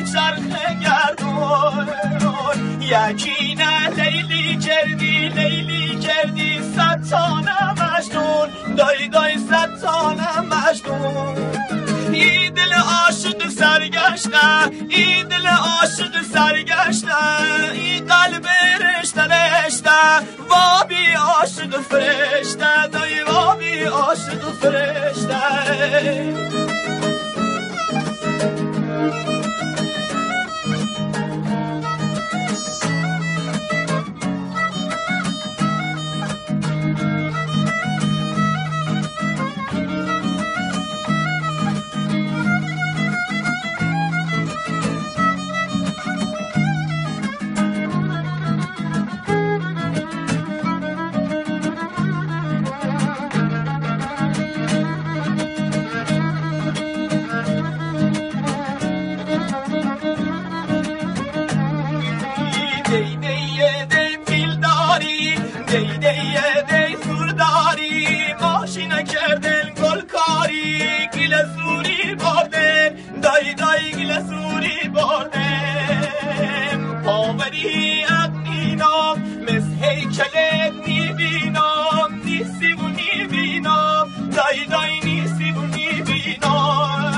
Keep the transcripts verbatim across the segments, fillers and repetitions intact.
میچرخه گردون یکی نه لیلی کردی لیلی کردی صد تانه مجنون دای دای صد تانه مجنون ای دل عاشق سرگشته ای دل عاشق سرگشته ای قلب رشته رشته وابی عاشق فرشته دای وابی عاشق فرشته دی دی دی سورداری ماشینا کردن گلکاری گل سوری بردن دای دای گل سوری بردن پاوری اقنینام مز هیکلت میبینام نیسی و نیبینام دای دای نیسی و نیبینام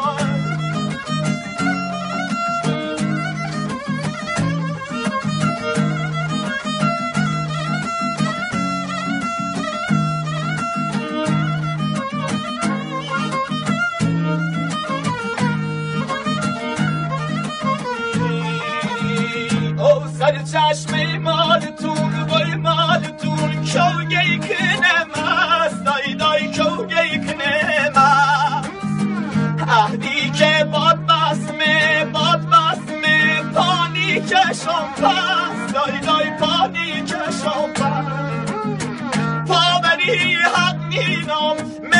سر چشم مالتون وای مالتون کوگی کنم است دای دای کوگی کنم است عهدی که باد بسمه باد بسمه پانی کشم پس دای دای پانی کشم پس پاوری حق نینام